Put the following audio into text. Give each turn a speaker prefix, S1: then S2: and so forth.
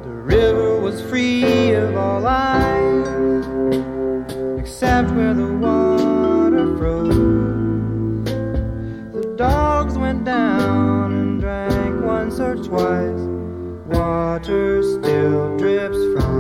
S1: The river was free of all life, except where the water froze. The dogs went down and drank once or twice. Water still drips from